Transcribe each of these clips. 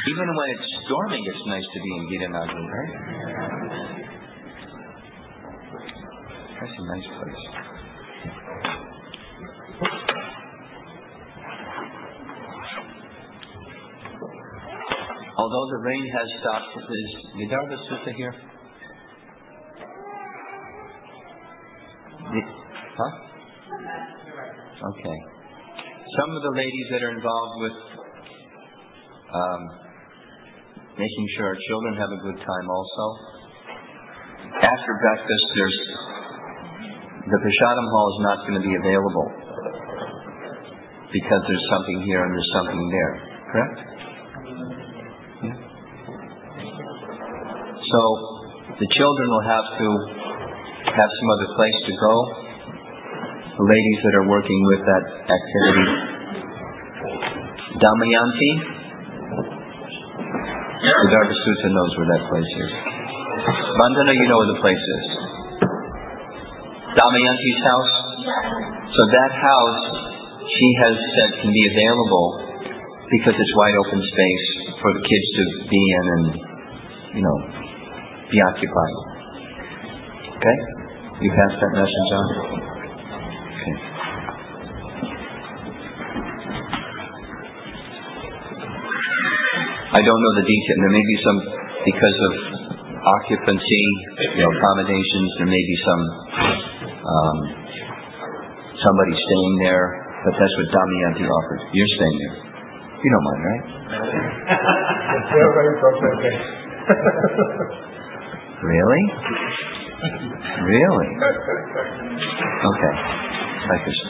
Even when it's storming, it's nice to be in Gitanagari, right? That's a nice place. Although the rain has stopped, is Vidarbha Sutta here? Huh? Okay. Some of the ladies that are involved with making sure our children have a good time also. After breakfast, the Prasadam hall is not going to be available because there's something here and there's something there. Correct? Yeah. So the children will have to have some other place to go. The ladies that are working with that activity. Damayanti? Vidarbha Sutta knows where that place is. Vandana, you know where the place is. Damayanti's house? So that house, she has said, can be available because it's wide open space for the kids to be in and, be occupied. Okay? You passed that message on? Okay. I don't know the detail. There may be some, because of occupancy, accommodations, there may be somebody staying there, but that's what Damayanti offered. You're staying there. You don't mind, right? Really? Really? Okay. Like this.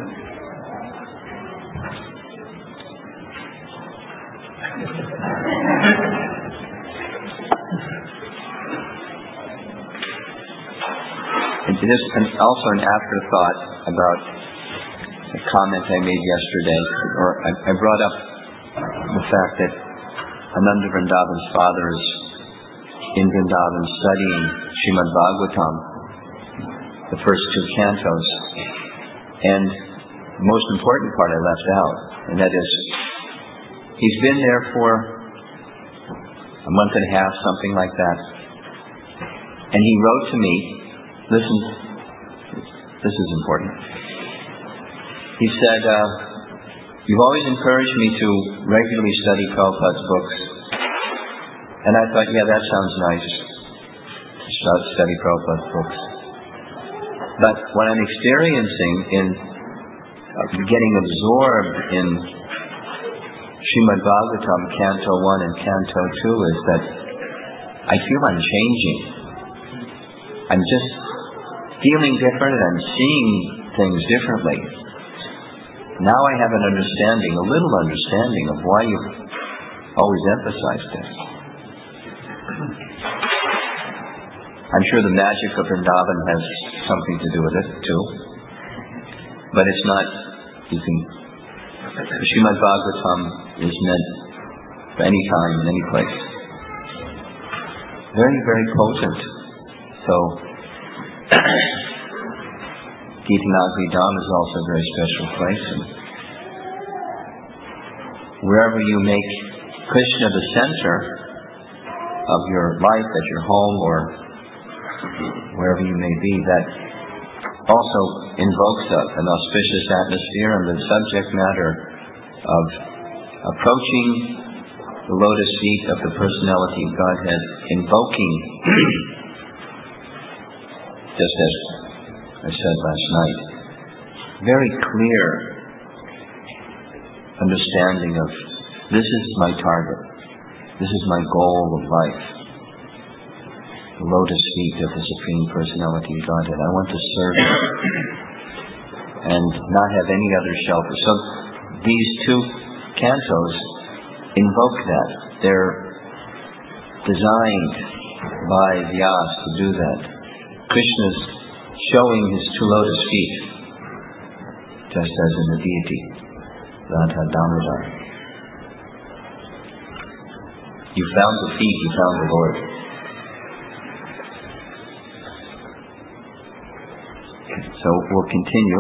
And also an afterthought about a comment I made yesterday, or I brought up the fact that Ananda Vrindavan's father is in Vrindavan studying Srimad Bhagavatam, the first two cantos, and the most important part I left out, and that is, he's been there for a month and a half, something like that, and he wrote to me, listen, this is important. He said, you've always encouraged me to regularly study Prabhupada's books. And I thought, yeah, that sounds nice, to study Prabhupada's books. But what I'm experiencing in getting absorbed in Srimad Bhagavatam, Canto 1 and Canto 2 is that I feel I'm changing. I'm just feeling different and I'm seeing things differently. Now I have an understanding, a little understanding of why you've always emphasized this. I'm sure the magic of Vrindavan has something to do with it too. But it's not, Srimad Bhagavatam is meant for any time, in any place. Very, very potent. So, Gitanagari Dham is also a very special place. And wherever you make Krishna the center of your life, at your home, or wherever you may be, that also invokes an auspicious atmosphere and the subject matter of approaching the lotus feet of the personality of Godhead, invoking, just as I said last night, very clear understanding of this is my target, this is my goal of life, the lotus feet of the Supreme Personality of Godhead. I want to serve Him and not have any other shelter. So these two cantos invoke that. They're designed by Vyas to do that. Krishna's showing his two lotus feet, just as in the deity, Radha Damodar. You found the feet, you found the Lord. So we'll continue.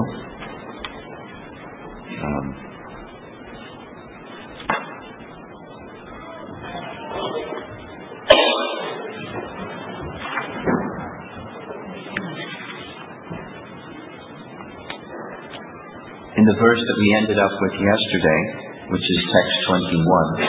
the verse that we ended up with yesterday, which is text 21.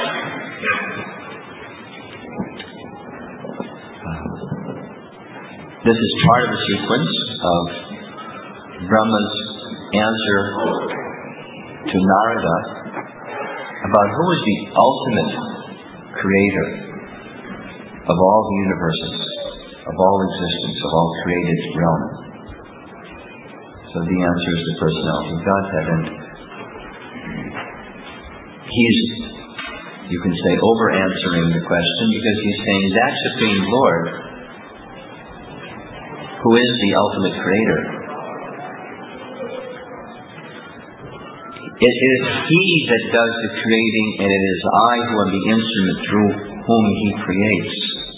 This is part of a sequence of Brahma's answer to Narada about who is the ultimate creator of all the universes, of all existence, of all created realm. So the answer is the personality of Godhead, and he's, you can say, over-answering the question, because he's saying that Supreme Lord, who is the ultimate creator, it is He that does the creating, and it is I who am the instrument through whom He creates.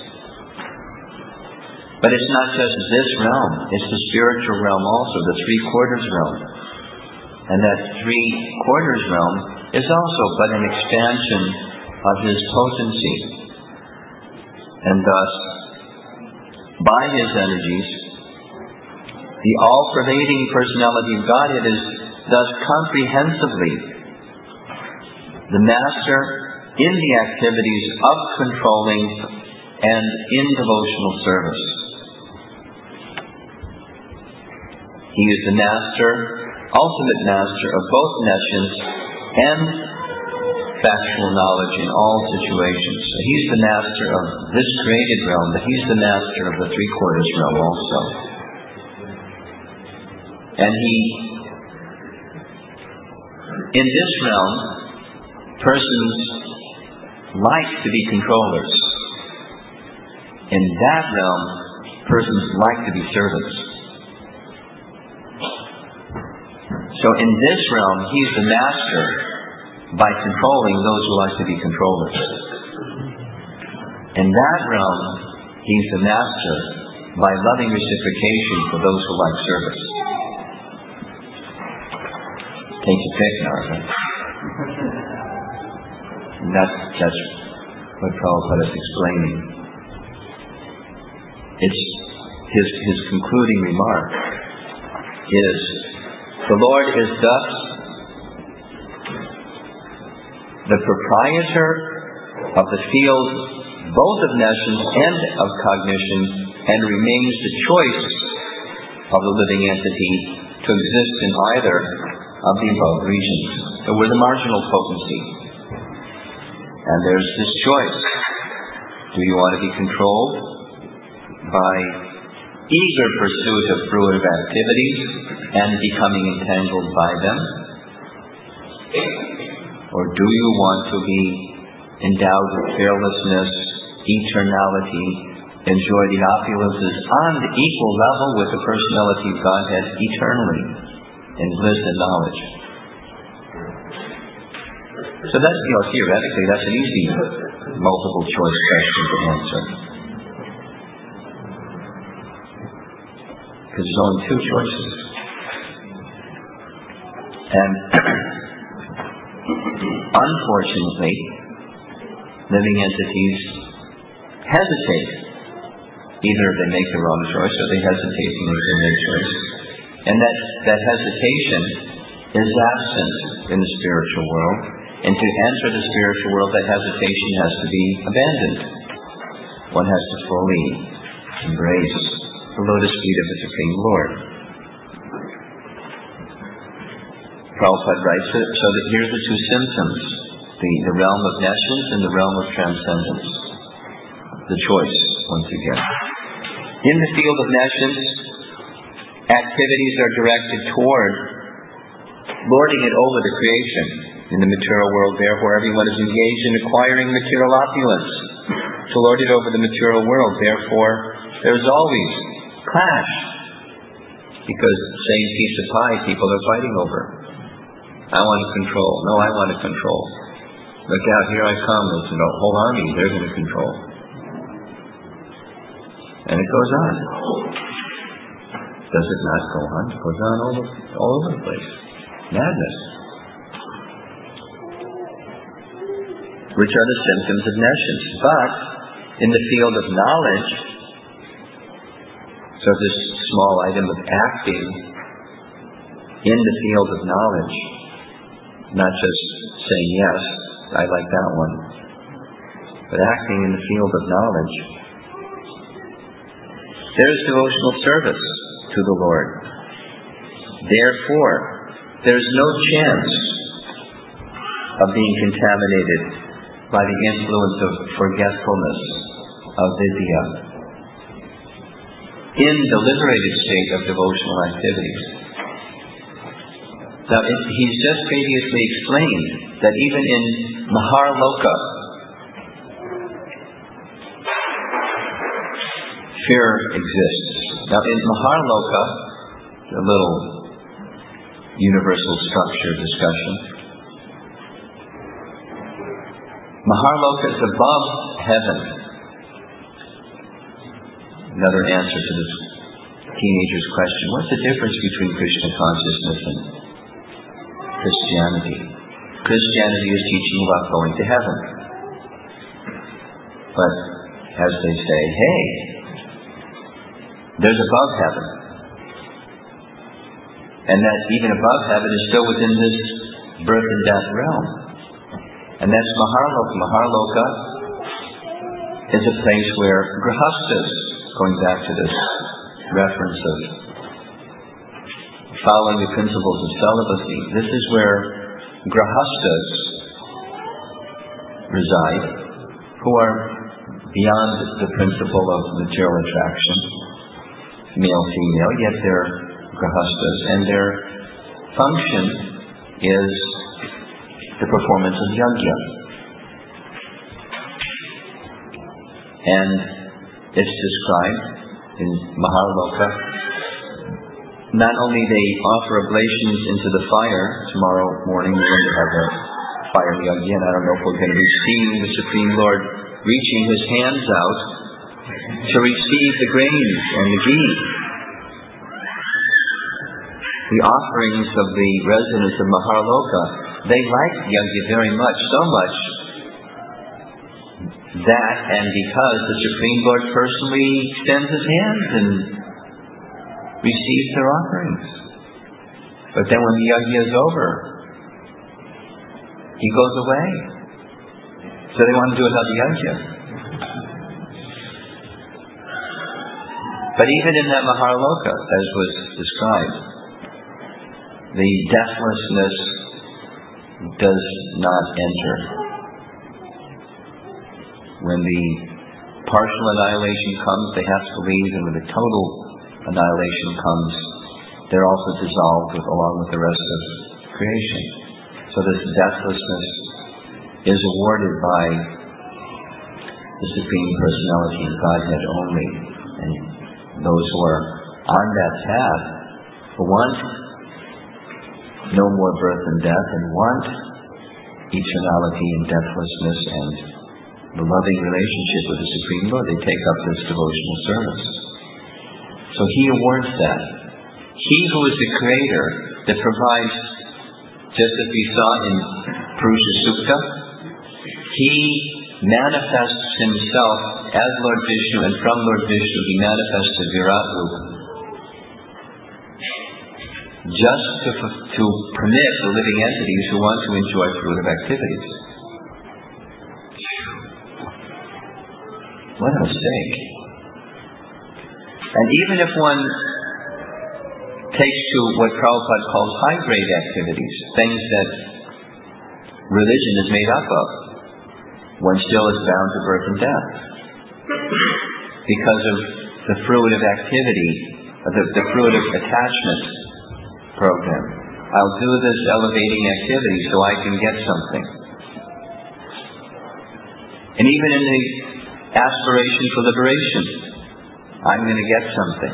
But it's not just this realm, it's the spiritual realm also, the three-quarters realm. And that three-quarters realm is also but an expansion of His potency. And thus, by His energies, the all-pervading personality of Godhead is thus comprehensively the master in the activities of controlling and in devotional service. He is the master, ultimate master of both nescience and factual knowledge in all situations. So He's the master of this created realm, but He's the master of the three-quarters realm also. And in this realm, persons like to be controllers. In that realm, persons like to be servants. So in this realm, He's the master by controlling those who like to be controllers. In that realm, He's the master by loving reciprocation for those who like service. Take your pick now, right? And that's what Prabhupada is explaining. It's his concluding remark is, the Lord is thus the proprietor of the field both of nescience and of cognition, and remains the choice of the living entity to exist in either of the above regions. So we're the marginal potency. And there's this choice. Do you want to be controlled by eager pursuit of fruitive activities and becoming entangled by them? Or do you want to be endowed with fearlessness, eternality, enjoy the opulences on the equal level with the personality of Godhead eternally in bliss and knowledge? So that's, theoretically, that's an easy multiple choice question to answer. Because there's only two choices. And unfortunately, living entities hesitate. Either they make the wrong choice or they hesitate to make the right choice. And that hesitation is absent in the spiritual world. And to enter the spiritual world, that hesitation has to be abandoned. One has to fully embrace the lotus feet of the Supreme Lord. Prabhupada writes it, so that here's the two symptoms, the realm of nescience and the realm of transcendence. The choice, once again. In the field of nescience, activities are directed toward lording it over the creation. In the material world, therefore, everyone is engaged in acquiring material opulence to lord it over the material world. Therefore, there's always clash, because the same piece of pie people are fighting over. I want to control. No, I want to control. Look out, here I come. There's a whole army. They're going to control. And it goes on. Does it not go on? It goes on all over the place. Madness. Which are the symptoms of nescience. But in the field of knowledge, so this small item of acting in the field of knowledge, not just saying, yes, I like that one, but acting in the field of knowledge. There is devotional service to the Lord. Therefore, there is no chance of being contaminated by the influence of forgetfulness, avidya, in the liberated state of devotional activities. Now, he's just previously explained that even in Maharloka, fear exists. Now, in Maharloka, a little universal structure discussion, Maharloka is above heaven. Another answer to this teenager's question: what's the difference between Krishna consciousness and Christianity? Christianity is teaching about going to heaven. But, as they say, hey, there's above heaven. And that even above heaven is still within this birth and death realm. And that's Maharloka. Maharloka is a place where grihastas, going back to this reference of following the principles of celibacy, this is where grihastas reside, who are beyond the principle of material attraction, male, female, yet they're grihastas, and their function is the performance of yajna. And it's described in Maharloka. Not only they offer oblations into the fire, tomorrow morning we're going to have a fire yajna, and I don't know if we're going to be seeing the Supreme Lord reaching His hands out to receive the grains and the ghee. The offerings of the residents of Maharloka, they like yajna very much, so much that, and because the Supreme Lord personally extends His hands and receives their offerings. But then when the yajna is over, He goes away. So they want to do another yajna. But even in that Maharloka, as was described, the deathlessness does not enter. When the partial annihilation comes, they have to leave, and when the total annihilation comes, they're also dissolved along with the rest of creation. So this deathlessness is awarded by the Supreme Personality of Godhead only. And those who are on that path, who want no more birth and death, and want eternality and deathlessness and the loving relationship with the Supreme Lord, they take up this devotional service. So He awards that. He who is the Creator, that provides, just as we saw in Purusha Sukta, He manifests Himself as Lord Vishnu, and from Lord Vishnu He manifests the Virat Rupa, just to permit the living entities who want to enjoy fruitive activities. What a mistake. And even if one takes to what Prabhupada calls high-grade activities, things that religion is made up of, one still is bound to birth and death because of the fruitive activity, the fruitive attachment program. I'll do this elevating activity so I can get something. And even in the aspiration for liberation, I'm going to get something.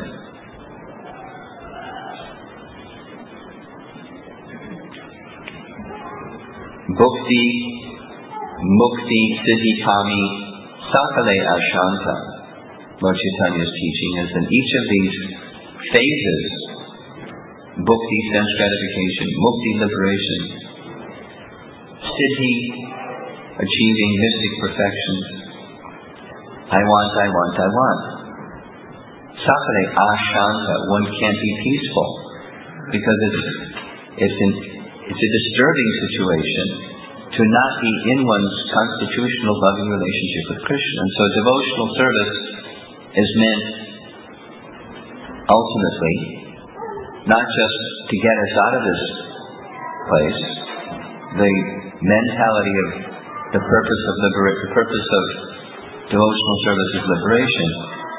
Bhukti, Mukti, Siddhikami, Sakale Ashanta. Lord Chaitanya's teaching is in each of these phases, Bhukti, sense gratification, Mukti, liberation, Siddhi, achieving mystic perfection. I want. Sakale Ashanta, one can't be peaceful. because it's a disturbing situation to not be in one's constitutional loving relationship with Krishna. And so devotional service is meant ultimately not just to get us out of this place. The mentality of the purpose of devotional service is liberation.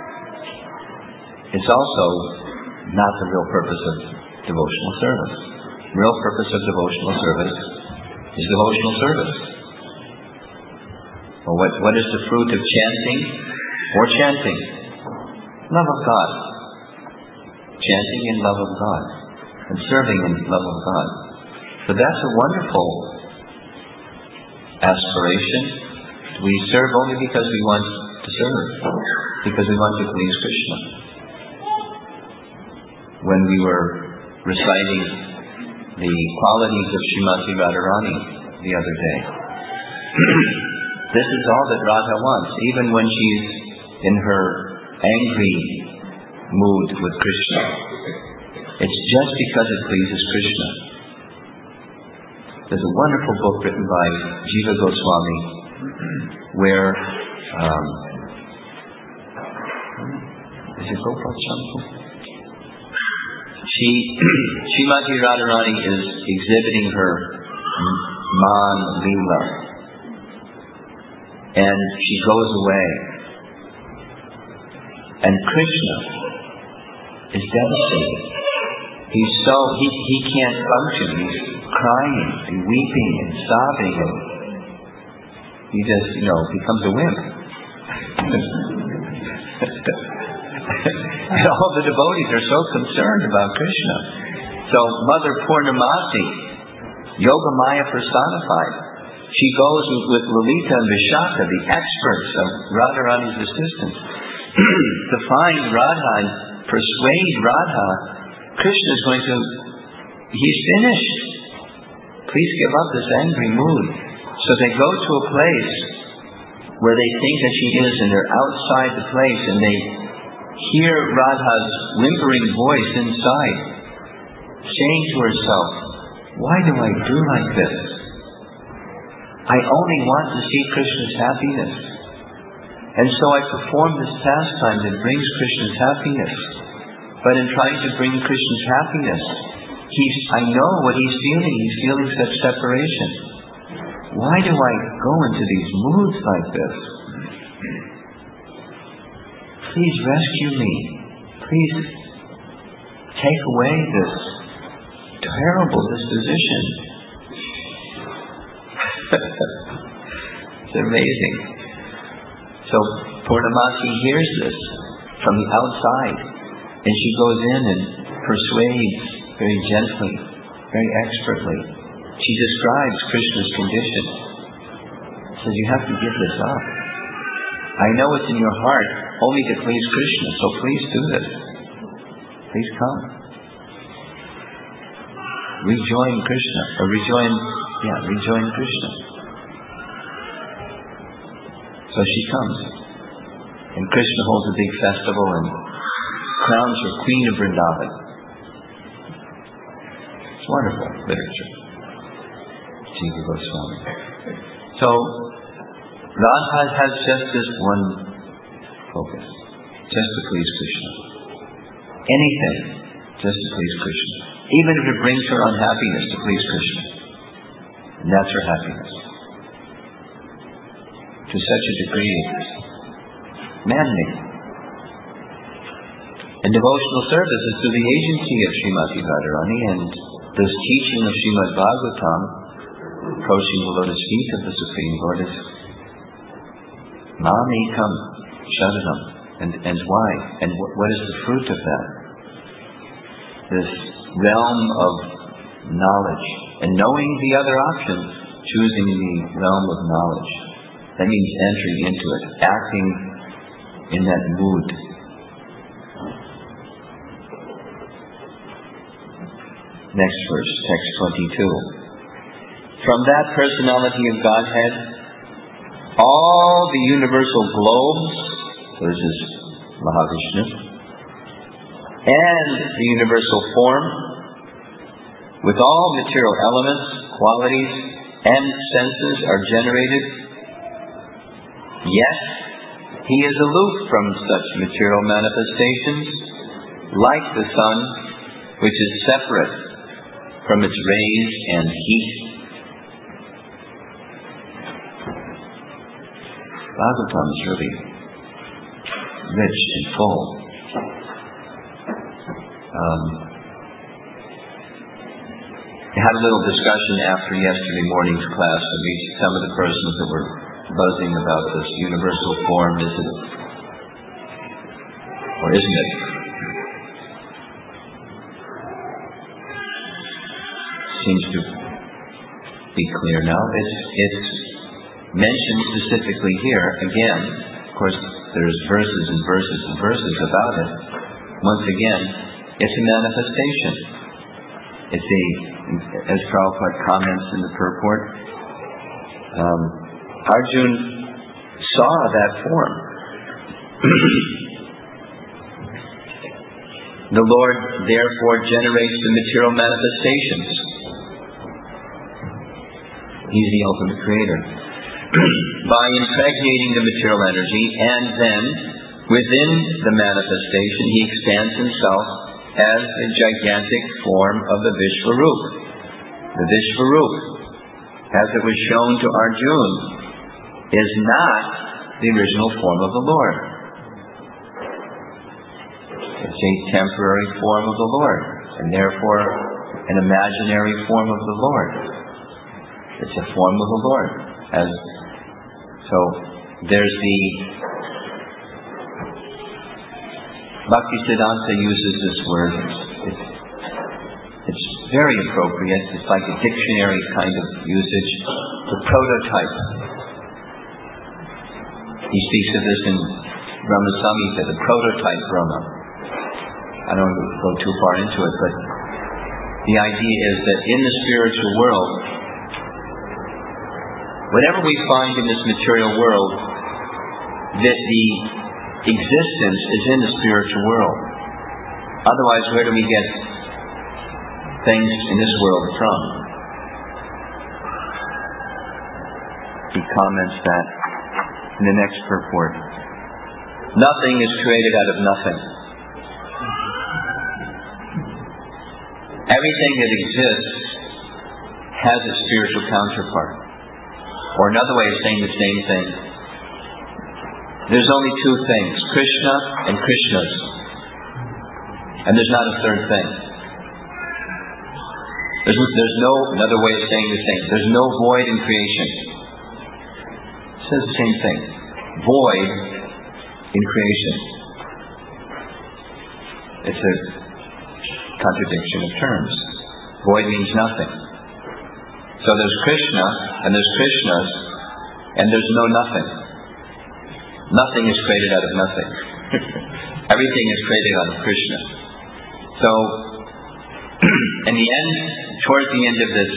It's also not the real purpose of devotional service. The real purpose of devotional service is devotional service. Well, what is the fruit of chanting or chanting? Love of God. Chanting in love of God and serving in love of God. So that's a wonderful aspiration. We serve only because we want to serve, because we want to please Krishna. When we were reciting the qualities of Srimati Radharani the other day, this is all that Radha wants, even when she's in her angry mood with Krishna. It's just because it pleases Krishna. There's a wonderful book written by Jiva Goswami where is it Gopal Chandra? Srimati Radharani is exhibiting her Man Leela, and she goes away, and Krishna is devastated. He can't function. He's crying and weeping and sobbing, and he just, becomes a wimp. And all the devotees are so concerned about Krishna. So Mother Purnamasi, Yogamaya personified, she goes with Lalita and Vishaka, the experts of Radharani's assistants, to find Radha and persuade Radha, Krishna is he's finished. Please give up this angry mood. So they go to a place where they think that she is, and they're outside the place, and they hear Radha's whimpering voice inside, saying to herself, why do I do like this? I only want to see Krishna's happiness. And so I perform this pastime that brings Krishna's happiness. But in trying to bring Krishna's happiness, I know what he's feeling. He's feeling such separation. Why do I go into these moods like this? Please rescue me. Please take away this terrible disposition. It's amazing. So Purnamasi hears this from the outside, and she goes in and persuades very gently, very expertly. She describes Krishna's condition. Says, you have to give this up. I know it's in your heart only to please Krishna, so please do this. Please come. Rejoin Krishna, or rejoin Krishna. So she comes, and Krishna holds a big festival and crowns her Queen of Vrindavan. It's wonderful literature. Jiva Goswami. So Radha has just this one focus, just to please Krishna. Anything, just to please Krishna. Even if it brings her unhappiness, to please Krishna. And that's her happiness. To such a degree, it's maddening. And devotional service is through the agency of Srimati Radharani, and this teaching of Srimad Bhagavatam, approaching the lotus feet of the Supreme Lord, is Mam Ekam Sharanam. And why? And what is the fruit of that? This realm of knowledge. And knowing the other option, choosing the realm of knowledge. That means entering into it, acting in that mood. Next verse, text 22. From that personality of Godhead, all the universal globes, this is Mahavishnu, and the universal form, with all material elements, qualities, and senses are generated, yet he is aloof from such material manifestations, like the sun, which is separate from its rays and heat. Bhagavatam is really rich and full. I had a little discussion after yesterday morning's class with some of the persons that were buzzing about this universal form. Is it or isn't it? Seems to be clear now. It's mentioned specifically here. Again, of course, there's verses and verses and verses about it. Once again, it's a manifestation. It's as Prabhupada comments in the purport, Arjuna saw that form. The Lord therefore generates the material manifestations. He's the ultimate creator. By impregnating the material energy, and then within the manifestation he expands himself as a gigantic form of the Vishvarup. The Vishvarup, as it was shown to Arjuna, is not the original form of the Lord. It's a temporary form of the Lord, and therefore an imaginary form of the Lord. It's a form of the Lord. So there's the Bhaktisiddhanta uses this word. It's very appropriate. It's like a dictionary kind of usage. The prototype. He speaks of this in Brahma Samhita, the prototype Brahma. I don't want to go too far into it, but the idea is that in the spiritual world, whatever we find in this material world, that the existence is in the spiritual world. Otherwise, where do we get things in this world from? He comments that in the next purport. Nothing is created out of nothing. Everything that exists has a spiritual counterpart. Or another way of saying the same thing. There's only two things, Krishna and Krishnas. And there's not a third thing. There's no, another way of saying the same, there's no void in creation. It says the same thing. Void in creation. It's a contradiction of terms. Void means nothing. So there's Krishna, and there's Krishnas, and there's no nothing. Nothing is created out of nothing. Everything is created out of Krishna. So, in the end, towards the end of this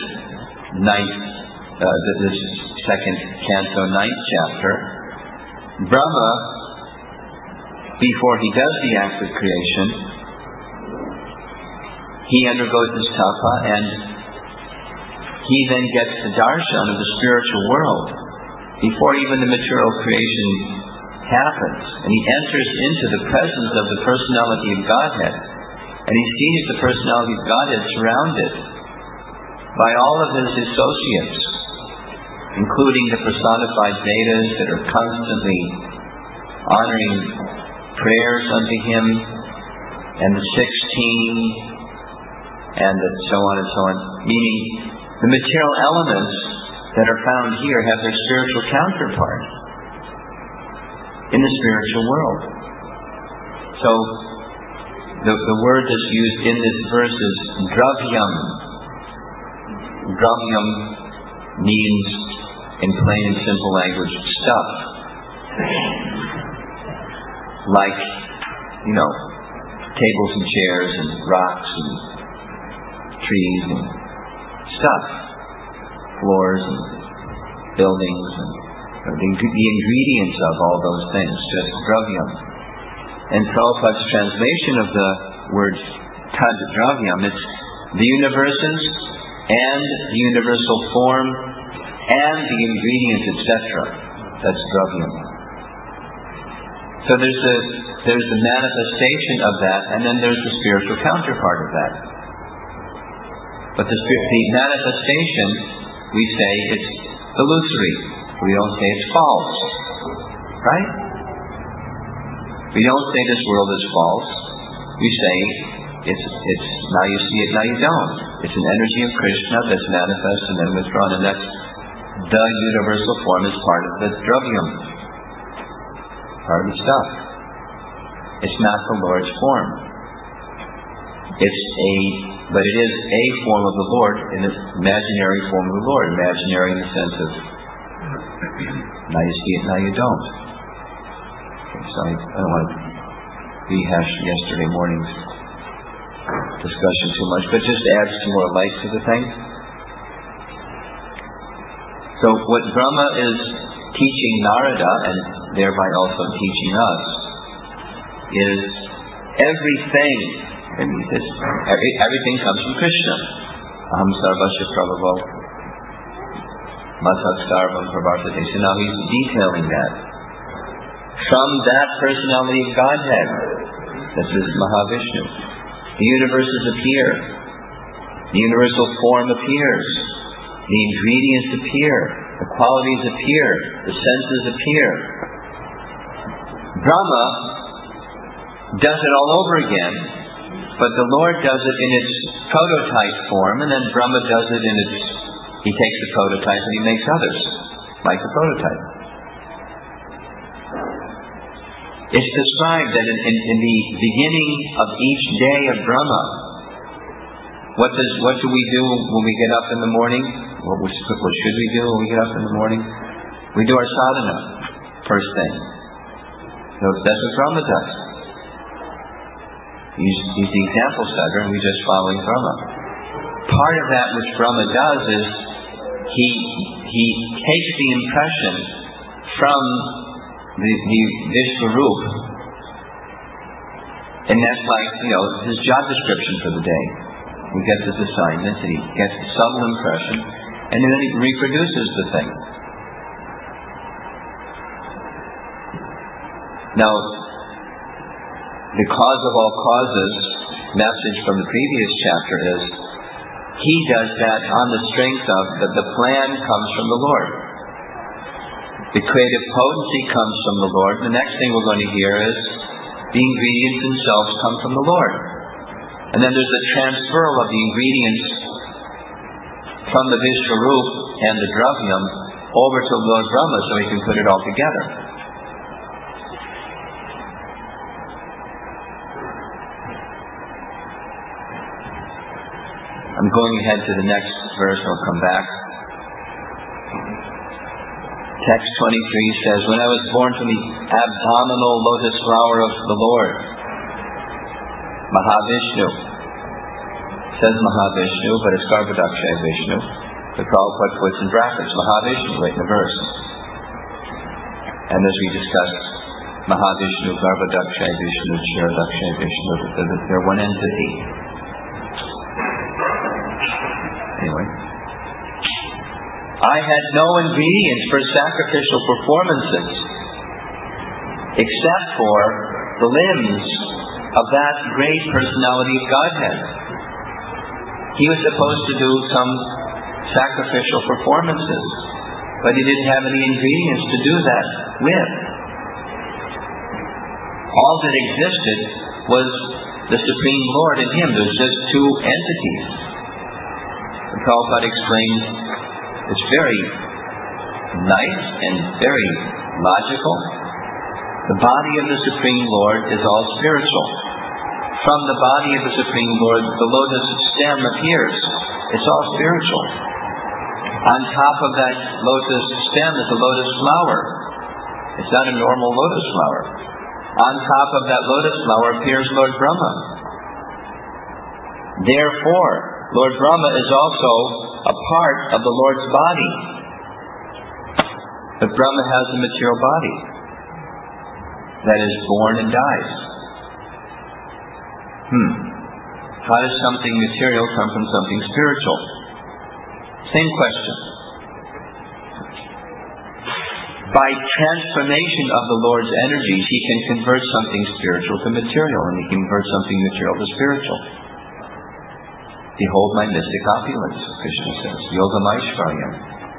this second canto, 9th chapter, Brahma, before he does the act of creation, he undergoes this tapa, and he then gets the darshan of the spiritual world before even the material creation happens. And he enters into the presence of the personality of Godhead. And he sees the personality of Godhead surrounded by all of his associates, including the personified Vedas that are constantly honoring prayers unto him, and the 16, and so on and so on. Meaning, the material elements that are found here have their spiritual counterpart in the spiritual world. So, the word that's used in this verse is dravyam. Dravyam means, in plain and simple language, stuff. Like, tables and chairs and rocks and trees and stuff. Floors and buildings and the ingredients of all those things, just dravyam. And Prabhupada's translation of the word tad dravyam, it's the universes and the universal form and the ingredients, etc. That's Dravyam. So there's the manifestation of that, and then there's the spiritual counterpart of that. But the manifestation, we say it's illusory. We don't say it's false. Right? We don't say this world is false. We say it's now you see it, now you don't. It's an energy of Krishna that's manifest and then withdrawn, and that's the universal form is part of the Dravyam, part of the stuff. It's not the Lord's form. But it is a form of the Lord, an imaginary form of the Lord. Imaginary in the sense of now you see it, now you don't. So I don't want to rehash yesterday morning's discussion too much, but just adds some more light to the thing. So what Brahma is teaching Narada, and thereby also teaching us, is everything comes from Krishna. Aham sarvasya prabhavo matak sarvam pravartate. So now he's detailing that. From that personality of Godhead, this is Mahavishnu, the universes appear, the universal form appears, the ingredients appear, the qualities appear, the senses appear. Brahma does it all over again, but the Lord does it in its prototype form, and then Brahma does it in its, he takes the prototype and he makes others, like the prototype. It's described that in the beginning of each day of Brahma, what do we do when we get up in the morning? What should we do when we get up in the morning? We do our sadhana, first thing. So that's what Brahma does. He's the example setter, and we're just following Brahma. Part of that which Brahma does is he takes the impression from the Vishwarup, and that's like, his job description for the day. He gets his assignment, and he gets a subtle impression, and then he reproduces the thing. Now, the cause of all causes message from the previous chapter is, he does that on the strength of that the plan comes from the Lord. The creative potency comes from the Lord. The next thing we're going to hear is the ingredients themselves come from the Lord. And then there's the transferal of the ingredients from the Vishwarup and the Dravyam over to Lord Brahma so he can put it all together. I'm going ahead to the next verse, I'll come back. Text 23 says, when I was born from the abdominal lotus flower of the Lord, Mahavishnu, says Mahavishnu, but it's Garbhodakshay Vishnu. The Prabhupada puts in brackets Mahavishnu right in the verse. And as we discussed, Mahavishnu, Garbhodakshay Vishnu, Kshirodakshay Vishnu, they're one entity. Anyway, I had no ingredients for sacrificial performances except for the limbs of that great personality of Godhead. He was supposed to do some sacrificial performances, but he didn't have any ingredients to do that with. All that existed was the Supreme Lord and him. There was just two entities. The Prabhupada explained it's very nice and very logical. The body of the Supreme Lord is all spiritual. From the body of the Supreme Lord, the lotus stem appears. It's all spiritual. On top of that lotus stem is a lotus flower. It's not a normal lotus flower. On top of that lotus flower appears Lord Brahma. Therefore, Lord Brahma is also a part of the Lord's body. But Brahma has a material body that is born and dies. How does something material come from something spiritual? Same question. By transformation of the Lord's energies, He can convert something spiritual to material, and He can convert something material to spiritual. Behold my mystic opulence, Krishna says. Yogam Aishvaryam.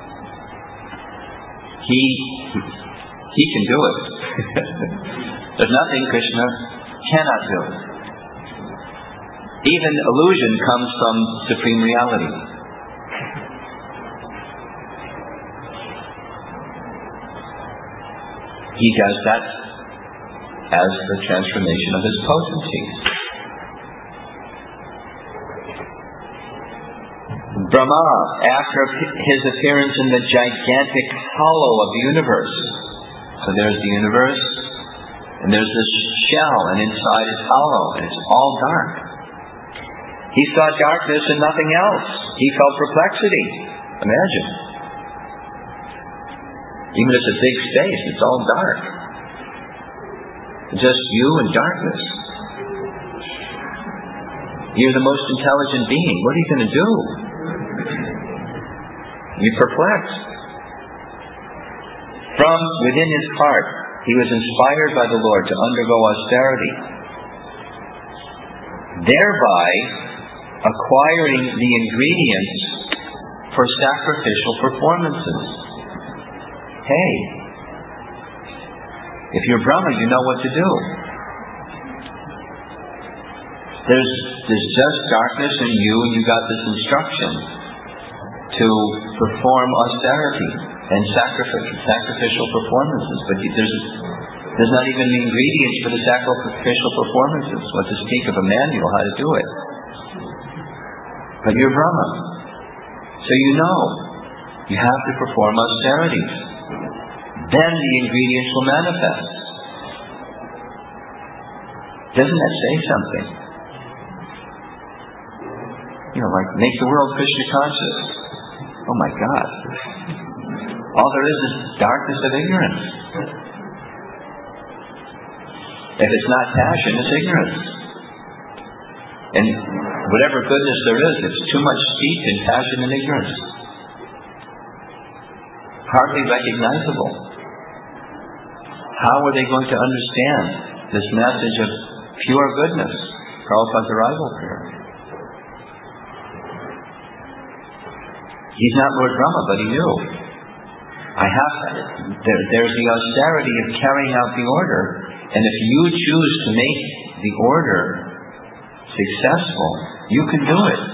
He can do it. There's nothing Krishna cannot do. Even illusion comes from supreme reality. He does that as the transformation of His potencies. Brahma, after his appearance in the gigantic hollow of the universe, so there's the universe, and there's this shell, and inside it's hollow, and it's all dark. He saw darkness and nothing else. He felt perplexity. Imagine. Even if it's a big space, it's all dark. Just you and darkness. You're the most intelligent being. What are you going to do? You're perplexed. From within his heart, he was inspired by the Lord to undergo austerity, thereby acquiring the ingredients for sacrificial performances. Hey, if you're Brahma, you know what to do. There's just darkness in you, and you got this instruction to perform austerity and sacrificial performances. But there's not even the ingredients for the sacrificial performances. What to speak of a manual how to do it. But you're Brahma, so you know you have to perform austerities. Then the ingredients will manifest. Doesn't that say something? Like make the world Krishna conscious. Oh my God. All there is darkness of ignorance. If it's not passion, it's ignorance. And whatever goodness there is, it's too much steeped in passion and ignorance. Hardly recognizable. How are they going to understand this message of pure goodness? Prabhupada's arrival prayer. He's not Lord Brahma, but he knew. There's the austerity of carrying out the order, and if you choose to make the order successful, you can do it.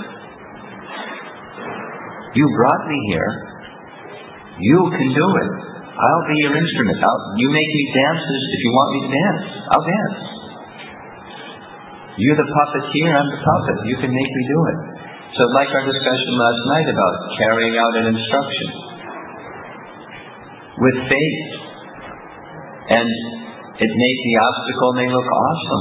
You brought me here. You can do it. I'll be your instrument. You make me dance if you want me to dance. I'll dance. You're the puppeteer, I'm the puppet. You can make me do it. So like our discussion last night about carrying out an instruction. With faith. And it makes the obstacle may look awesome.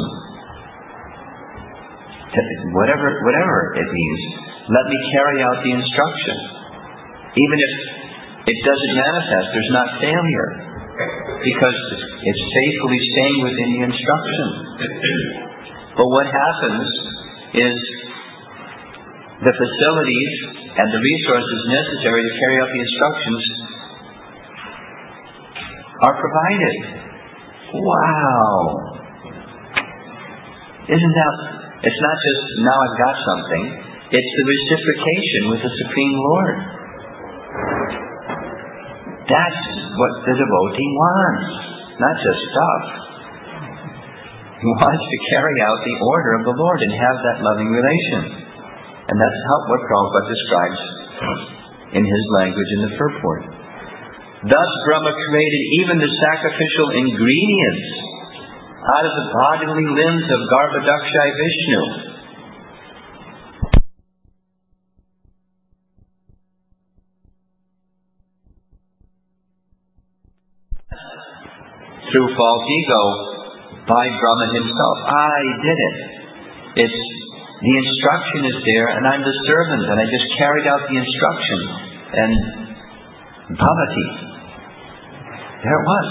Whatever it means. Let me carry out the instruction. Even if it doesn't manifest, there's not failure, because it's faithfully staying within the instruction. But what happens is the facilities and the resources necessary to carry out the instructions are provided. Wow! Isn't that, it's not just now I've got something, it's the reciprocation with the Supreme Lord. That's what the devotee wants, not just stuff. He wants to carry out the order of the Lord and have that loving relation. And that's what Prabhupada describes in his language in the purport. Thus Brahma created even the sacrificial ingredients out of the bodily limbs of Garbhodakshai Vishnu. Through false ego, by Brahma himself. I did it. The instruction is there, and I'm the servant, and I just carried out the instruction. And bhavati. There it was.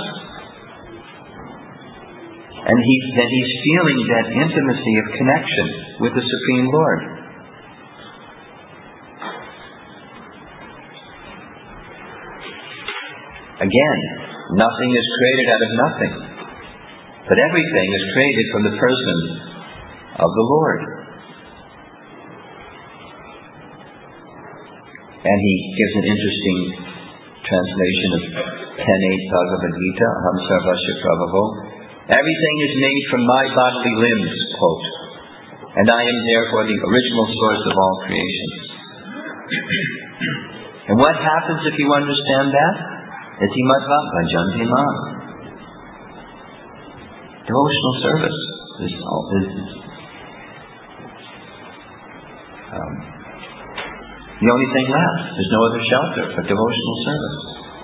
And he's feeling that intimacy of connection with the Supreme Lord. Again, nothing is created out of nothing, but everything is created from the person of the Lord. And he gives an interesting translation of 10.8 Bhagavad Gita, Aham Sarvasya Prabhavo. Everything is made from my bodily limbs, quote, and I am therefore the original source of all creation. And what happens if you understand that? Iti madhva bhajanti mam. Devotional service is the only thing left. There's no other shelter but devotional service.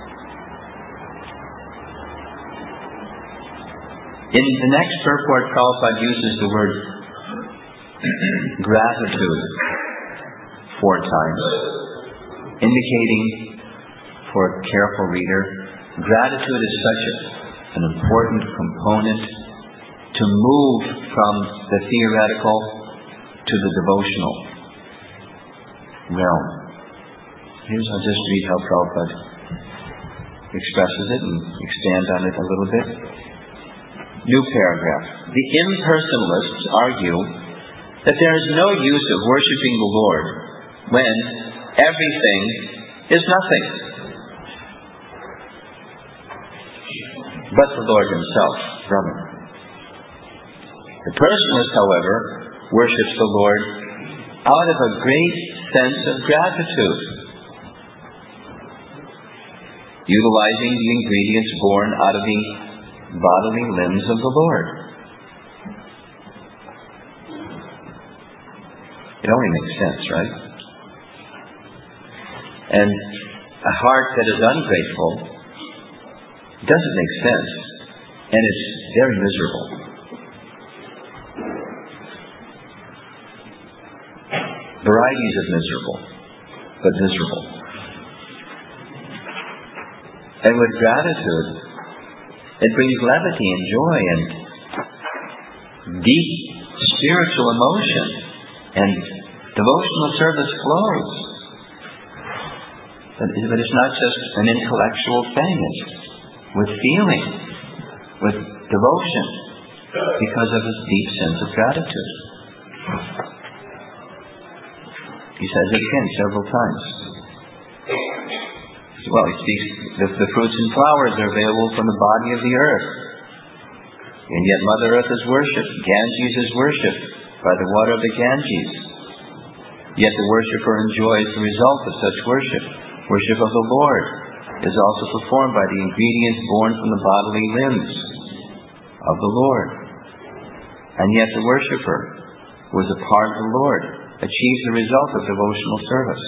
In the next purport, Prabhupada uses the word gratitude 4 times, indicating for a careful reader, gratitude is such an important component to move from the theoretical to the devotional realm. I'll just read how Prabhupada expresses it and expand on it a little bit. New paragraph. The impersonalists argue that there is no use of worshipping the Lord when everything is nothing but the Lord Himself, Brahman. The personalist, however, worships the Lord out of a great sense of gratitude, utilizing the ingredients born out of the bodily limbs of the Lord. It only makes sense, right? And a heart that is ungrateful doesn't make sense, and it's very miserable. Varieties of miserable, but miserable. And with gratitude, it brings levity and joy and deep spiritual emotion, and devotional service flows. But it's not just an intellectual thing, it's with feeling, with devotion, because of his deep sense of gratitude. He says it again several times. Well, he speaks, the fruits and flowers are available from the body of the earth. And yet Mother Earth is worshipped. Ganges is worshipped by the water of the Ganges. Yet the worshipper enjoys the result of such worship. Worship of the Lord is also performed by the ingredients born from the bodily limbs of the Lord. And yet the worshipper, who is a part of the Lord, achieves the result of devotional service.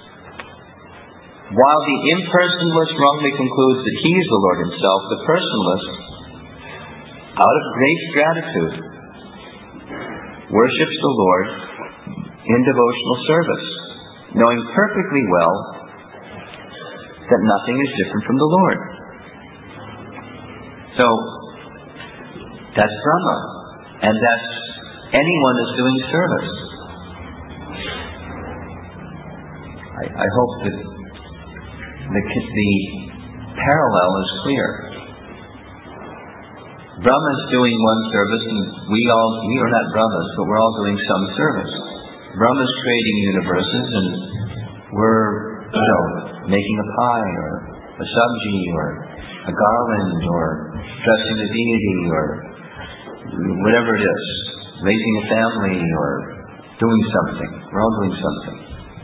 While the impersonalist wrongly concludes that he is the Lord Himself, the personalist, out of great gratitude, worships the Lord in devotional service, knowing perfectly well that nothing is different from the Lord. So, that's Brahma, and that's anyone that's doing service. I hope that the parallel is clear. Brahma is doing one service, and we are not Brahmas, but we're all doing some service. Brahma is creating universes, and we're, making a pie, or a sabji, or a garland, or dressing the deity, or whatever it is, raising a family, or doing something. We're all doing something.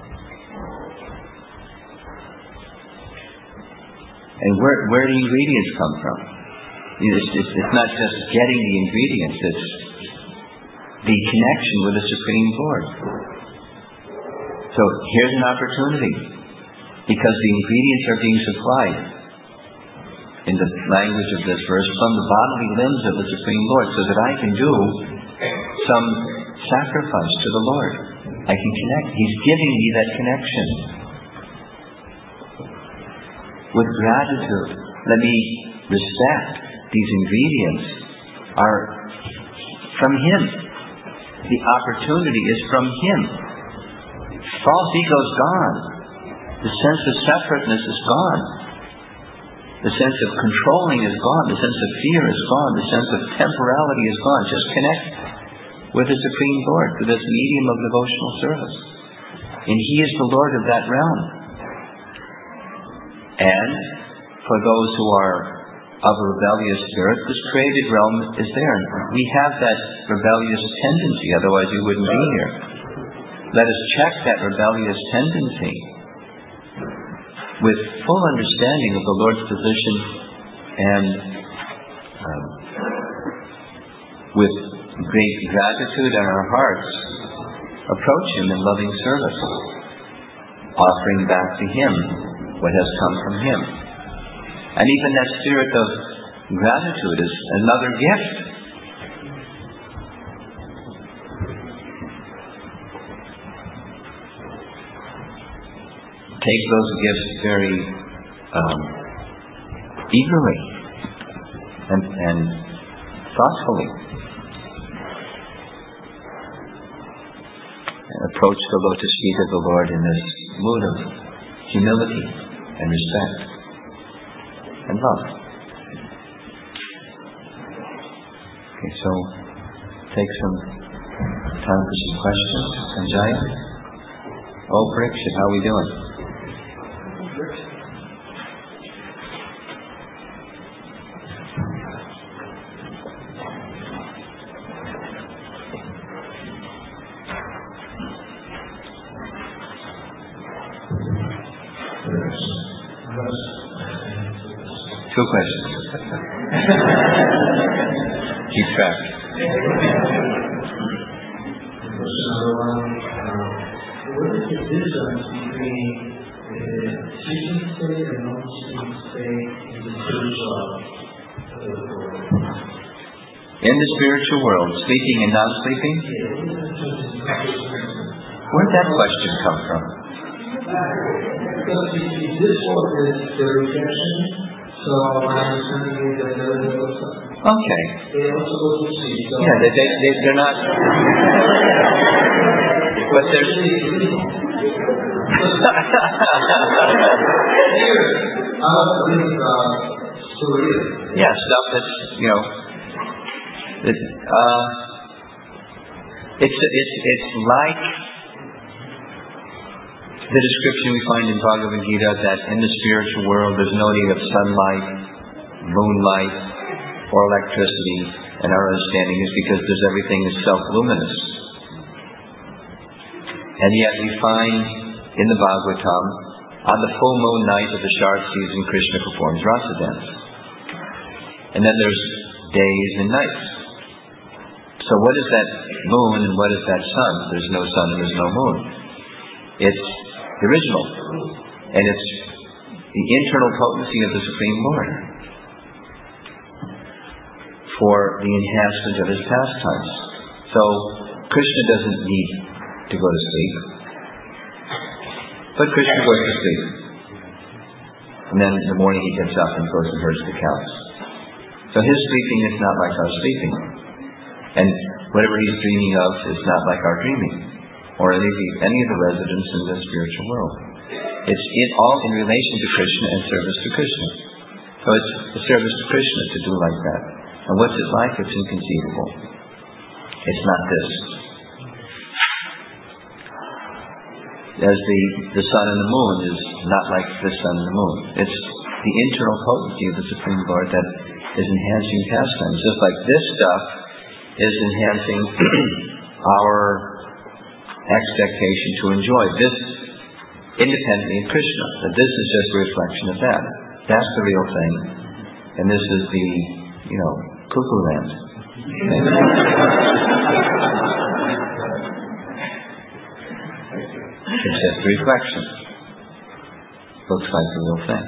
And where do the ingredients come from? It's not just getting the ingredients, it's the connection with the Supreme Lord. So here's an opportunity, because the ingredients are being supplied, in the language of this verse, from the bodily limbs of the Supreme Lord, so that I can do some sacrifice to the Lord. I can connect. He's giving me that connection. With gratitude, let me respect these ingredients are from Him. The opportunity is from Him. False ego is gone. The sense of separateness is gone. The sense of controlling is gone. The sense of fear is gone. The sense of temporality is gone. Just connect with the Supreme Lord through this medium of devotional service. And He is the Lord of that realm. And for those who are of a rebellious spirit, this created realm is there. We have that rebellious tendency, otherwise we wouldn't be here. Let us check that rebellious tendency with full understanding of the Lord's position and with great gratitude in our hearts, approach Him in loving service, offering back to Him what has come from Him. And even that spirit of gratitude is another gift. Take those gifts very eagerly and thoughtfully. And approach the lotus feet of the Lord in this mood of humility and respect and love. Okay, so take some time for some questions. Sanjaya? Oh, Brikshit, how are we doing? Two questions. Keep track. Question number one, what is the difference between seeking state and non-seeking state in the spiritual world? In the spiritual world, sleeping and non-sleeping? Where'd that question come from? Because this world is the rejection, so I'm understanding that there is also... Okay. They also go to sleep. So yeah, they're not... but they're... Here, I was thinking about Surya. Yeah, stuff that's, it's like the description we find in Bhagavad Gita that in the spiritual world there's no need of sunlight, moonlight, or electricity, and our understanding is because there's everything is self-luminous. And yet we find in the Bhagavatam, on the full moon night of the Sharath season, Krishna performs rasa dance. And then there's days and nights. So what is that moon and what is that sun? There's no sun and there's no moon. It's the original. And it's the internal potency of the Supreme Lord for the enhancement of His pastimes. So Krishna doesn't need to go to sleep. But Krishna goes to sleep. And then in the morning He gets up and goes and herds the cows. So His sleeping is not like our sleeping. And whatever He's dreaming of is not like our dreaming, or any of the residents in the spiritual world. It's all in relation to Krishna and service to Krishna. So it's a service to Krishna to do like that. And what's it like? It's inconceivable. It's not this. As the sun and the moon is not like the sun and the moon. It's the internal potency of the Supreme Lord that is enhancing pastimes. Just like this stuff is enhancing our expectation to enjoy this independently of Krishna. That this is just a reflection of that. That's the real thing. And this is the, cuckoo land. It's just a reflection. Looks like the real thing.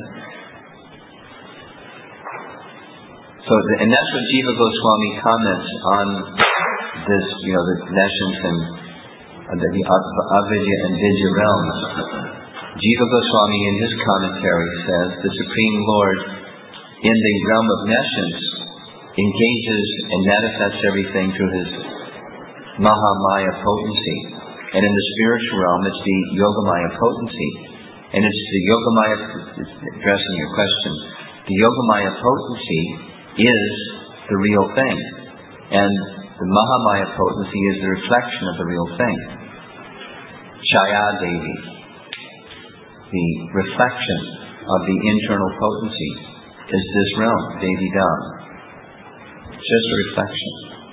So, and that's what Jiva Goswami comments on this, the nescience and the avidya and vidya realms. Jiva Goswami in his commentary says the Supreme Lord in the realm of nescience engages and manifests everything through His Mahamaya potency. And in the spiritual realm it's the Yogamaya potency. And it's the Yogamaya, addressing your question, The Yogamaya potency is the real thing, and the Mahamaya potency is the reflection of the real thing. Chaya Devi, the reflection of the internal potency, is this realm, Devi Dham. It's just a reflection.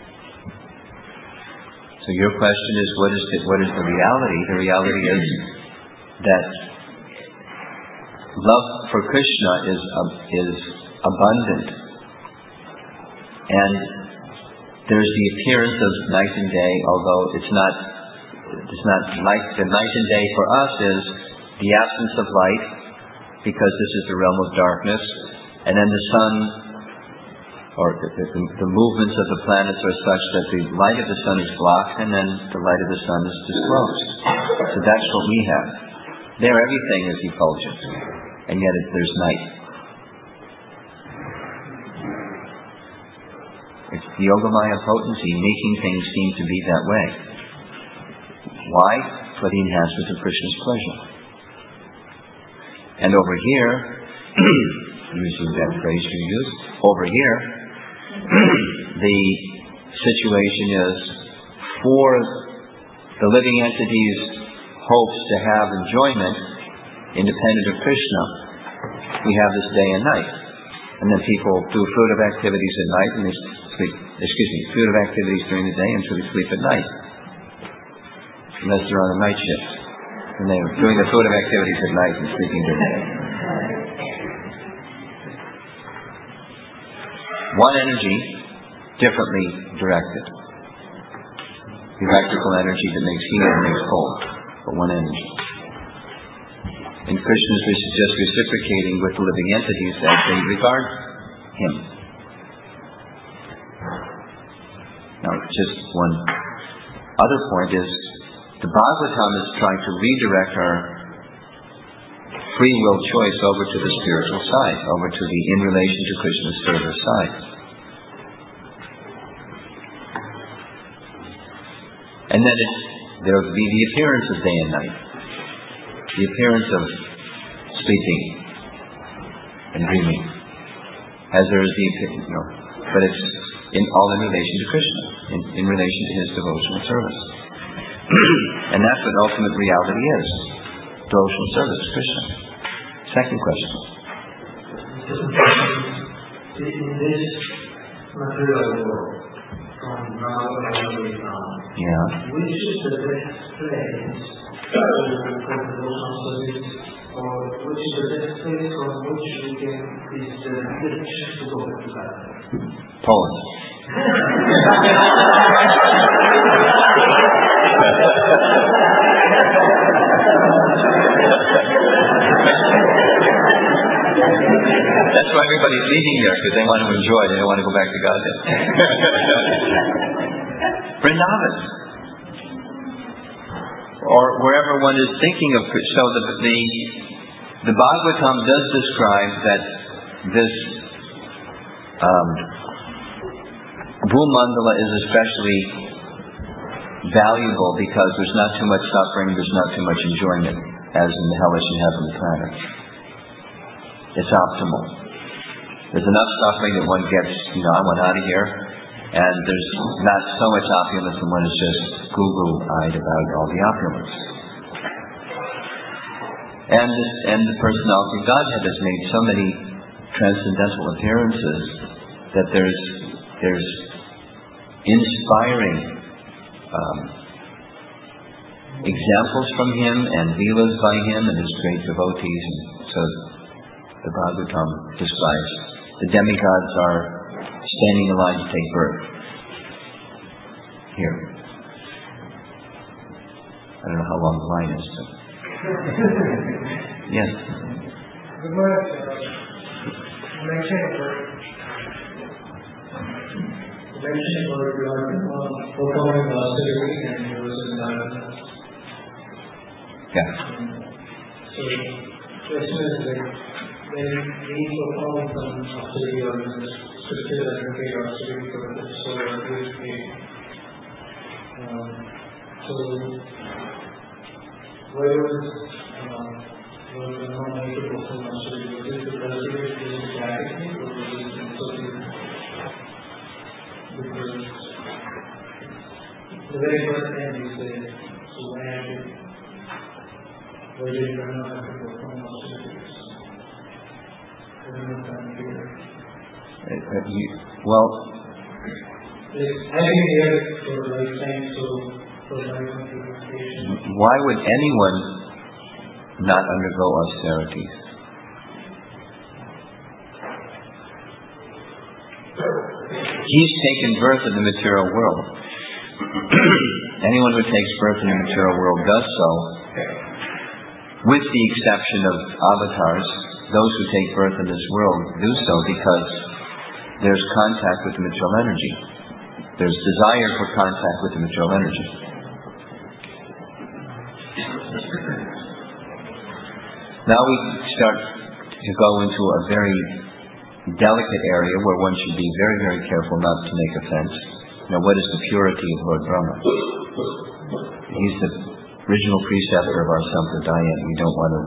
So your question is, what is the reality? The reality is that love for Krishna is abundant, and there's the appearance of night and day, although it's not like the night and day for us is the absence of light, because this is the realm of darkness, and then the sun, or the movements of the planets are such that the light of the sun is blocked, and then the light of the sun is disclosed. So that's what we have. There everything is effulgent, and yet there's night. It's the Yogamaya potency making things seem to be that way. Why? For the enhancement of Krishna's pleasure. And over here, using that phrase you used, over here, the situation is for the living entity's hopes to have enjoyment independent of Krishna. We have this day and night. And then people do fruitive activities at night and they fruitive activities during the day until they sleep at night. Unless they're on a night shift. And they're doing the fruitive activities at night and sleeping during the day. One energy, differently directed. The electrical energy that makes heat and makes cold, but one energy. And Krishna is just reciprocating with the living entities as they regard him. Now, just one other point is, the Bhagavatam is trying to redirect our free will choice over to the spiritual side, over to the in relation to Krishna's service side. And then there will be the appearance of day and night, the appearance of sleeping and dreaming, as there is the appearance, but it's all in relation to Krishna, in relation to his devotional service. And that's what ultimate reality is. Devotional service, Krishna. Second question. In this material world, from now on, which is the best place for devotional service, or which is the best place from which we can is the bridge to go to God? Poland. That's why everybody's leaving there, because they want to enjoy it. They don't want to go back to Godhead. Vrindavan. Or wherever one is thinking of. So the Bhagavatam does describe that this Bhumandala is especially valuable because there's not too much suffering, there's not too much enjoyment, as in the hellish and heavenly planets. It's optimal. There's enough suffering that one gets, I want out of here, and there's not so much opulence and one is just goo-goo-eyed about all the opulence. And the personality of Godhead has made so many transcendental appearances that there's inspiring examples from him and leelas by him and his great devotees. And so the Bhagavatam describes the demigods are standing in line to take birth. Here. I don't know how long the line is, but yes. The word mentioned performing austerity and devotion. Yeah. So, question is like, when we perform some austerity or scripture that we pay austerity for the soul or so, why was not made to perform austerity? Was it because it is static very first time you say, so why did you not have to perform austerities? Well, having here for a lifetime, so for lifetime purification. Why would anyone not undergo austerities? He's taken birth in the material world. Anyone who takes birth in the material world does so, with the exception of avatars. Those who take birth in this world do so because there's contact with the material energy. There's desire for contact with the material energy. Now we start to go into a very delicate area where one should be very, very careful not to make offense. Now, what is the purity of Lord Brahma? He's the original preceptor of our Sampradaya, and we don't want to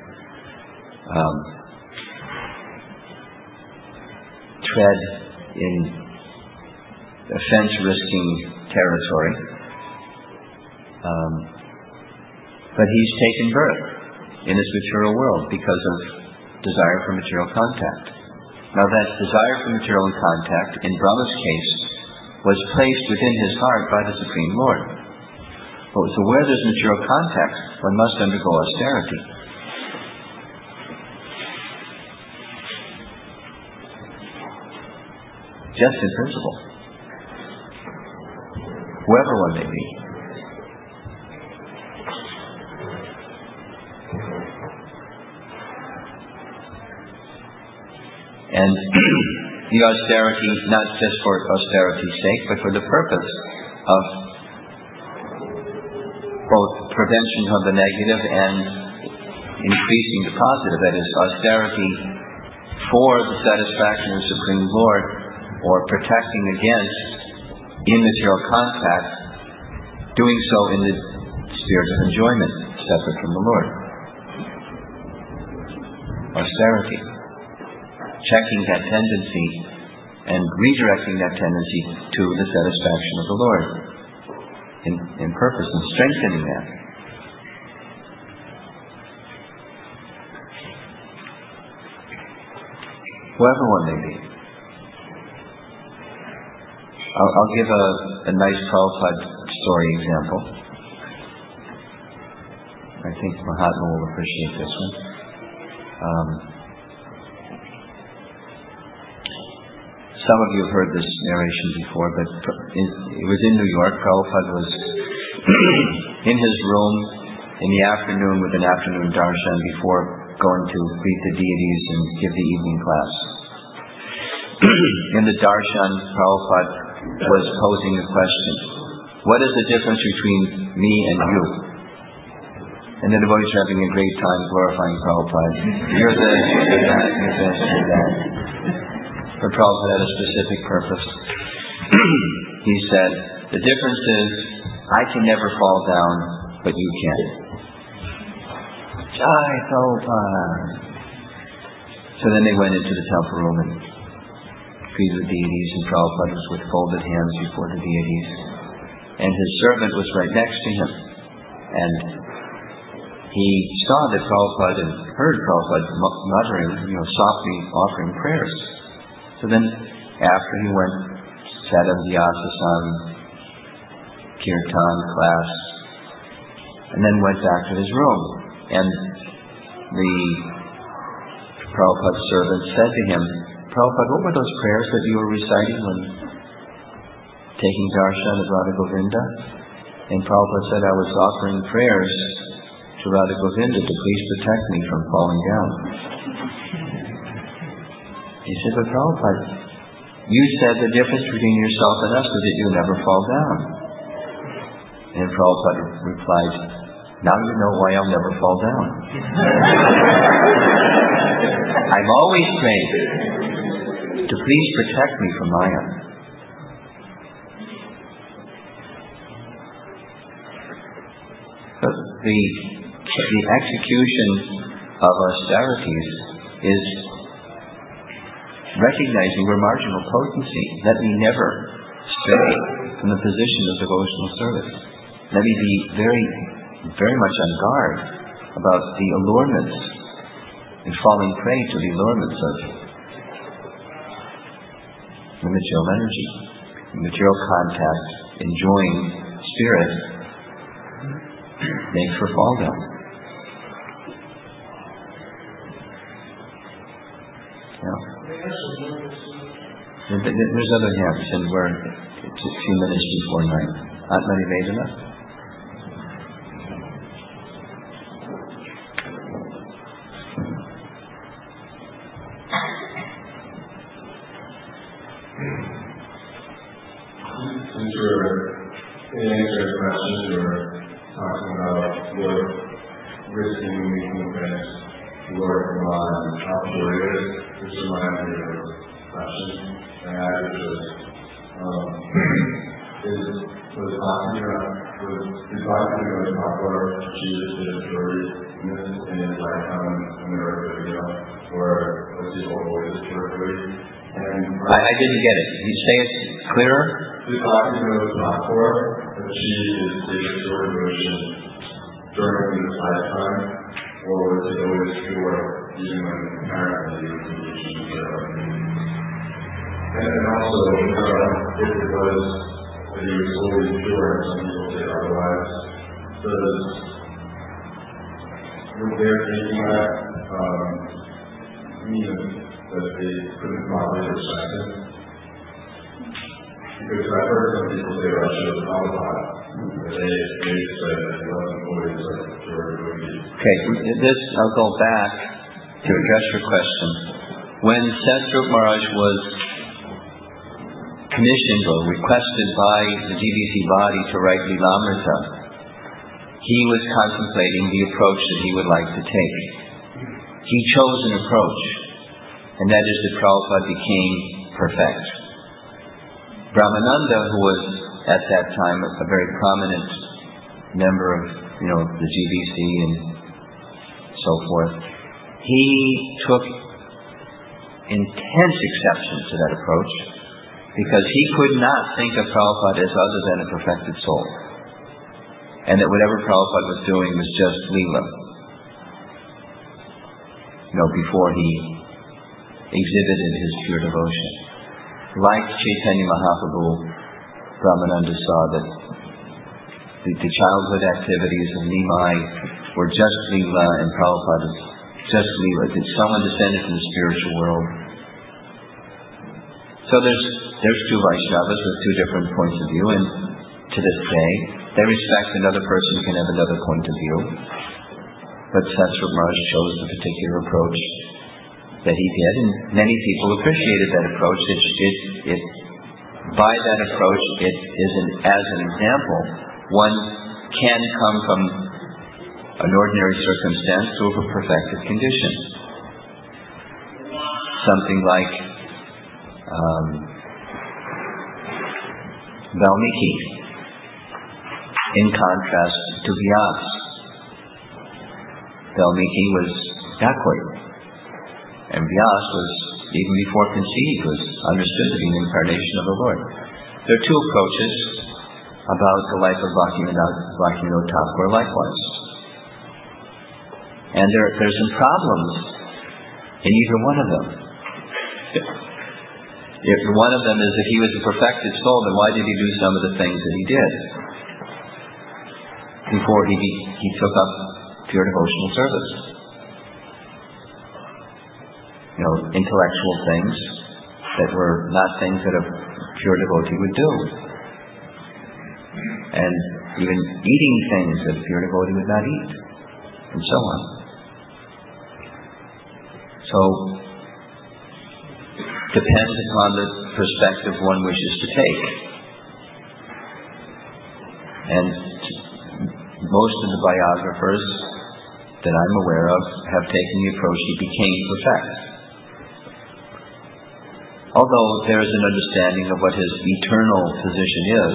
tread in offense-risking territory. But he's taken birth in this material world because of desire for material contact. Now that desire for material contact, in Brahma's case, was placed within his heart by the Supreme Lord. So where there's material contact, one must undergo austerity. Just in principle. Whoever one may be. And the austerity, not just for austerity's sake, but for the purpose of both prevention of the negative and increasing the positive. That is, austerity for the satisfaction of the Supreme Lord, or protecting against immaterial contact, doing so in the spirit of enjoyment, separate from the Lord. Austerity. Checking that tendency and redirecting that tendency to the satisfaction of the Lord in purpose and strengthening that. Whoever one may be. I'll give a nice Prabhupada story example. I think Mahatma will appreciate this one. Some of you have heard this narration before, but it was in New York. Prabhupada was in his room in the afternoon with an afternoon darshan before going to greet the deities and give the evening class. In the darshan, Prabhupada was posing a question. What is the difference between me and you? And the devotees are having a great time glorifying Prabhupada. You're this, you're that, you're this, you're that. But Prabhupada had a specific purpose. He said, the difference is, I can never fall down, but you can. Jai Prabhupada. So then they went into the temple room and greeted the deities, and Prabhupada was with folded hands before the deities. And his servant was right next to him. And he saw that Prabhupada and heard Prabhupada muttering, softly offering prayers. So then, after he went, sat on the Vyasa-san, kirtan class, and then went back to his room. And the Prabhupada servant said to him, Prabhupada, what were those prayers that you were reciting when taking darshan of Radha Govinda? And Prabhupada said, I was offering prayers to Radha Govinda to please protect me from falling down. He said, but Prabhupada, you said the difference between yourself and us was that you never fall down. And Prabhupada replied, now you know why I'll never fall down. I've always prayed to please protect me from Maya. But the execution of austerities is recognizing we're marginal potency. Let me never stray from the position of devotional service. Let me be very, very much on guard about the allurements and falling prey to the allurements of the material energy. Material contact, enjoying spirit, makes for fall down. There's other hands, and we're a few minutes before 9. Atmani Vedana? Since we're in answering questions, we're talking about what risking making events work on how sure it is. This reminds me of a question I had, which was, was Bhakti going to talk about Jesus did in his lifetime in the earth video, or was he always purely? I didn't get it. Can you say it clearer? Did Bhakti go to Thakur achieve his state of devotion during his lifetime, or was he always pure even when apparently he was conditioned zero? And also, if it was that he was always pure and some people say otherwise, would their thinking that mean that they couldn't properly respect him? Because I've heard some people say Russia was qualified. They said that he wasn't always like pure devotion. Okay, I'll go back to address your question. When Satsrup Maharaj was commissioned or requested by the GBC body to write Lilamrita, he was contemplating the approach that he would like to take. He chose an approach, and that is that Prabhupada became perfect. Brahmananda, who was at that time a very prominent member of the GBC and so forth, he took intense exception to that approach, because he could not think of Prabhupada as other than a perfected soul, and that whatever Prabhupada was doing was just Leela, before he exhibited his pure devotion. Like Chaitanya Mahaprabhu, Brahmananda saw that the childhood activities of Nimai were just Leela, and Prabhupada is just Leela. That someone descended from the spiritual world. So there's two Vaishnavas with two different points of view, and to this day, they respect another person can have another point of view. But Satsrup Maharaj chose the particular approach that he did, and many people appreciated that approach. By that approach, it is as an example, one can come from an ordinary circumstance to a perfected condition. Something like Valmiki, in contrast to Vyas. Valmiki was backward, and Vyas was, even before conceived, was understood to be an incarnation of the Lord. There are two approaches about the life of Bhaktivinoda Thakur likewise. And there's some problems in either one of them. If one of them is, if he was a perfected soul, then why did he do some of the things that he did before he took up pure devotional service? Intellectual things that were not things that a pure devotee would do. And even eating things that a pure devotee would not eat, and so on. So, depends upon the perspective one wishes to take. And most of the biographers that I'm aware of have taken the approach he became perfect. Although there is an understanding of what his eternal position is,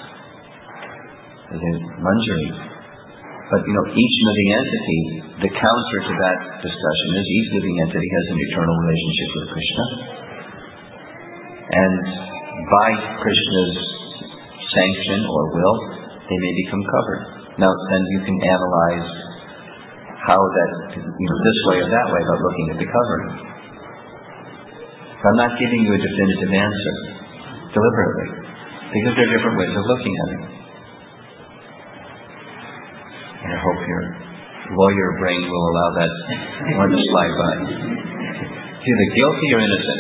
as in Manjari. But each living entity, the counter to that discussion is each living entity has an eternal relationship with Krishna. And by Krishna's sanction or will, they may become covered. Now, then you can analyze how that, this way or that way by looking at the covering. I'm not giving you a definitive answer, deliberately, because there are different ways of looking at it. And I hope your lawyer brain will allow that one to slide by. It's either guilty or innocent,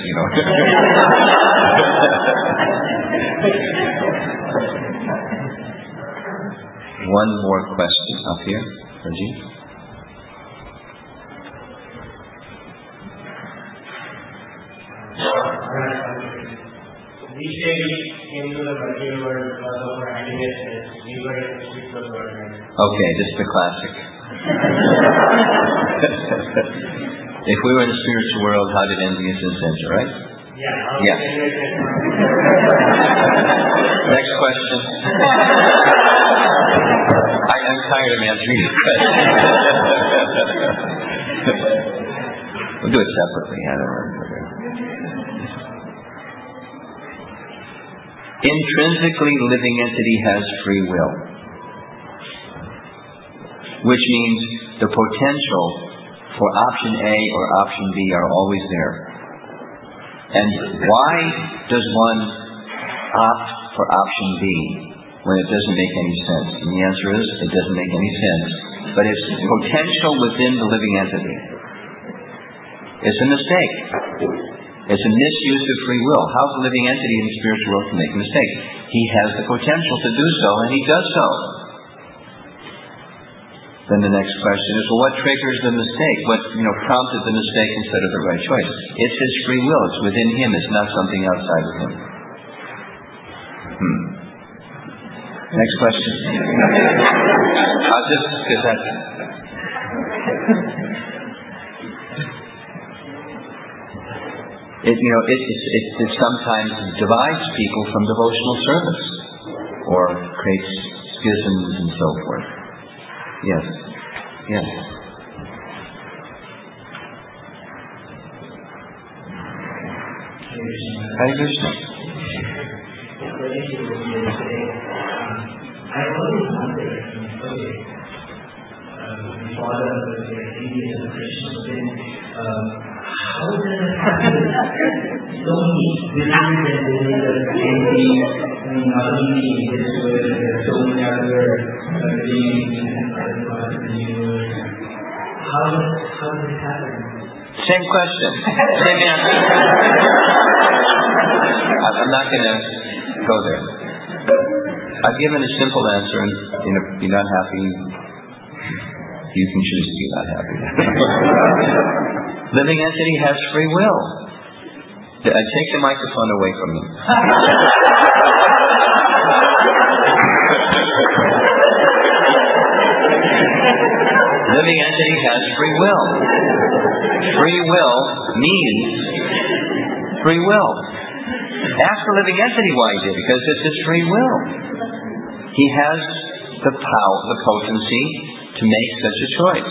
One more question up here, Rajiv. These days came to the material world because of our animatedness. We were in the spiritual world. Okay, this is the classic. If we were in the spiritual world, how did enviousness enter, right? Yeah. Next question. I'm tired of answering this question. We'll do it separately. I don't know. Intrinsically living entity has free will, which means the potential for option A or option B are always there. And why does one opt for option B when it doesn't make any sense? And the answer is, it doesn't make any sense. But it's potential within the living entity. It's a mistake. It's a misuse of free will. How's the living entity in the spiritual world to make a mistake? He has the potential to do so, and he does so. Then the next question is, well, what triggers the mistake? What prompted the mistake instead of the right choice? It's his free will. It's within him. It's not something outside of him. Next question. Because that's... It sometimes divides people from devotional service, or creates schisms and so forth. Yes. Hare Krishna. I always wondered, Father, Indian Christian, how does it happen? So many different entities, not only in this world, there are so many other beings and other parts of the universe. How does it happen? Same question. Same answer. I'm not going to go there. I've given a simple answer, and if you're not happy, you can choose to be not happy. Living entity has free will. Take the microphone away from me. Living entity has free will. Free will means free will. Ask the living entity why he did it, because it's his free will. He has the power, the potency to make such a choice.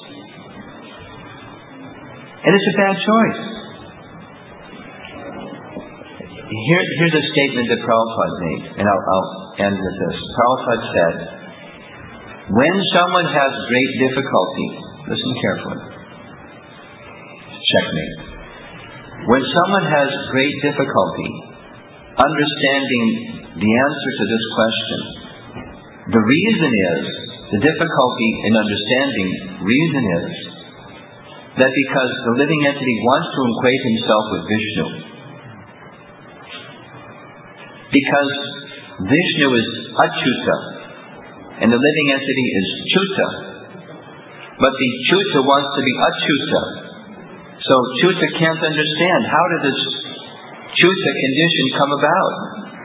And it's a bad choice. Here's a statement that Prabhupada made, and I'll end with this. Prabhupada said, when someone has great difficulty, listen carefully, checkmate. When someone has great difficulty understanding the answer to this question, the reason is, the difficulty in understanding reason is, that because the living entity wants to equate himself with Vishnu. Because Vishnu is Achyuta, and the living entity is Chuta. But the Chuta wants to be Achyuta. So Chuta can't understand, how did this Chuta condition come about?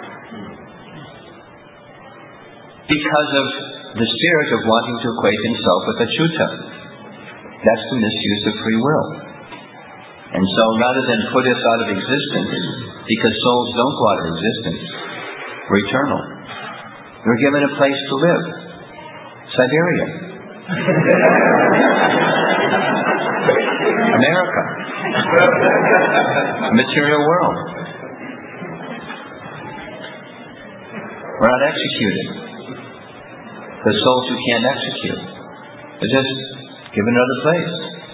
Because of the spirit of wanting to equate himself with Achyuta. That's the misuse of free will. And so rather than put us out of existence, because souls don't go out of existence, we're eternal. We're given a place to live. Siberia. America. Material world. We're not executed. The souls who can't execute. They're just given another place.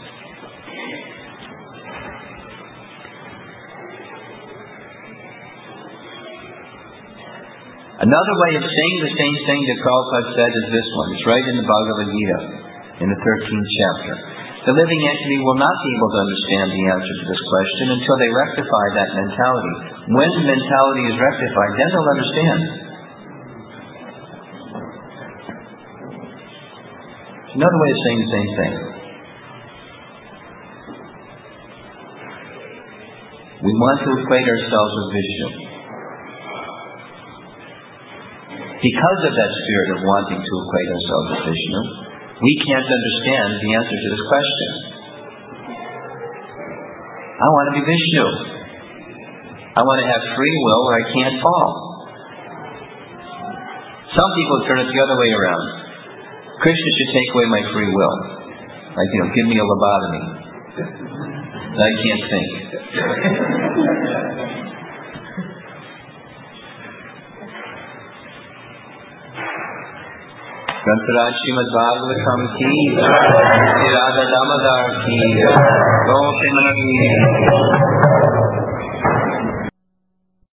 Another way of saying the same thing that Prabhupada said is this one. It's right in the Bhagavad Gita, in the 13th chapter. The living entity will not be able to understand the answer to this question until they rectify that mentality. When the mentality is rectified, then they'll understand. It's another way of saying the same thing. We want to equate ourselves with Vishnu. Because of that spirit of wanting to equate ourselves with Vishnu, we can't understand the answer to this question. I want to be Vishnu. I want to have free will where I can't fall. Some people turn it the other way around. Krishna should take away my free will. Like, give me a lobotomy. I can't think. Grantaraj Srimad Bhagavatam ki, Radha Damodar ki, Go Premanandi.